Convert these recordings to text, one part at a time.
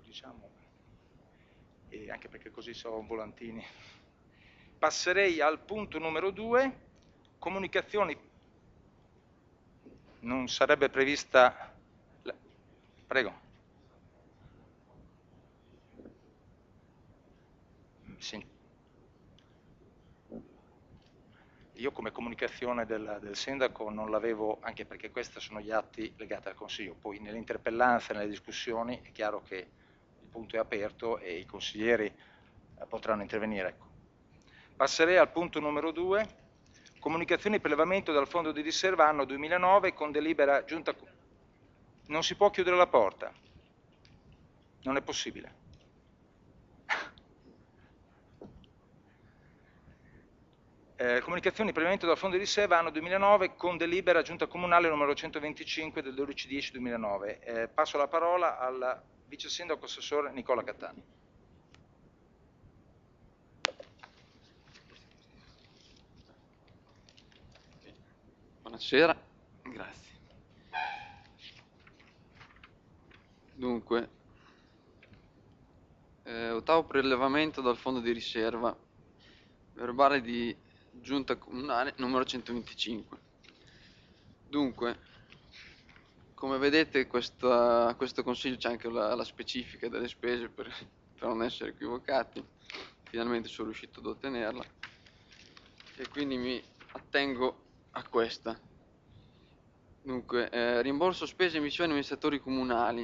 diciamo, e anche perché così so volantini. Passerei al punto numero 2, comunicazioni. Non sarebbe prevista... Prego. Sì. Io come comunicazione del sindaco non l'avevo, anche perché questi sono gli atti legati al Consiglio, poi nelle interpellanze, nelle discussioni è chiaro che il punto è aperto e i consiglieri potranno intervenire. Ecco. Passerei al punto numero 2, comunicazioni di prelevamento dal fondo di riserva anno 2009 con delibera giunta... Non si può chiudere la porta, non è possibile. Comunicazioni di prelevamento dal fondo di riserva anno 2009 con delibera giunta comunale numero 125 del 12/10/2009. Passo la parola al vice sindaco assessore Nicola Cattani. Buonasera, grazie. Dunque, ottavo prelevamento dal fondo di riserva, verbale di giunta comunale numero 125. Dunque, come vedete questo consiglio c'è anche la specifica delle spese per non essere equivocati, finalmente sono riuscito ad ottenerla e quindi mi attengo a questa. Dunque, rimborso spese e missioni amministratori comunali.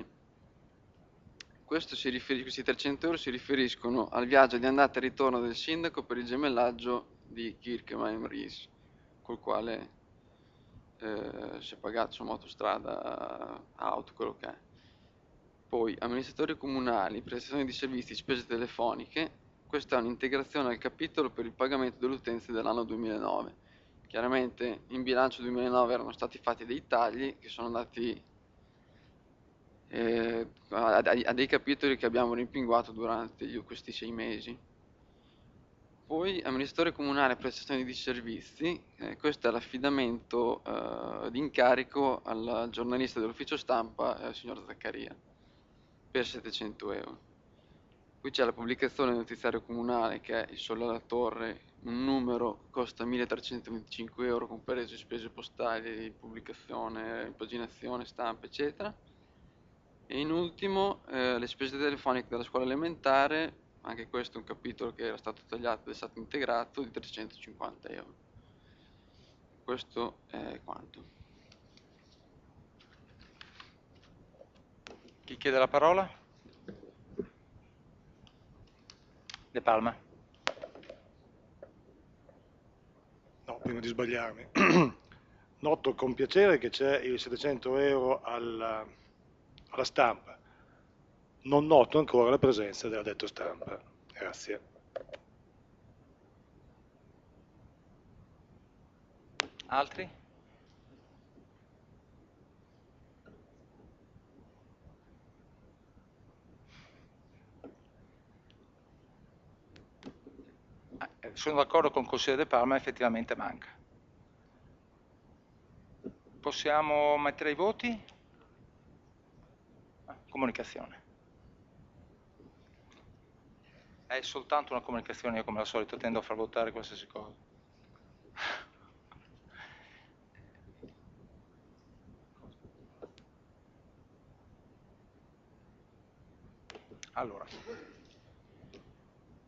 Questi 300 euro si riferiscono al viaggio di andata e ritorno del sindaco per il gemellaggio di Kirkeheim-Ries, col quale si è pagato insomma, autostrada, auto, quello che è. Poi amministratori comunali, prestazioni di servizi, spese telefoniche. Questa è un'integrazione al capitolo per il pagamento delle utenze dell'anno 2009. Chiaramente in bilancio 2009 erano stati fatti dei tagli che sono andati a dei capitoli che abbiamo rimpinguato durante questi 6 mesi. Poi amministratore comunale prestazioni di servizi, questo è l'affidamento di incarico al giornalista dell'ufficio stampa, signor Zaccaria, per 700 euro. Qui c'è la pubblicazione del notiziario comunale che è il Sole alla Torre, un numero costa 1325 euro comprese spese postali, pubblicazione, impaginazione, stampa eccetera. E in ultimo le spese telefoniche della scuola elementare, anche questo è un capitolo che era stato tagliato ed è stato integrato di 350 euro. Questo è quanto. Chi chiede la parola? De Palma. No, prima di sbagliarmi. Noto con piacere che c'è i 700 euro alla stampa. Non noto ancora la presenza dell'addetto stampa. Grazie. Altri? Sono d'accordo con il consigliere De Palma, effettivamente manca. Possiamo mettere i voti? Comunicazione. È soltanto una comunicazione, io come al solito tendo a far votare qualsiasi cosa. Allora,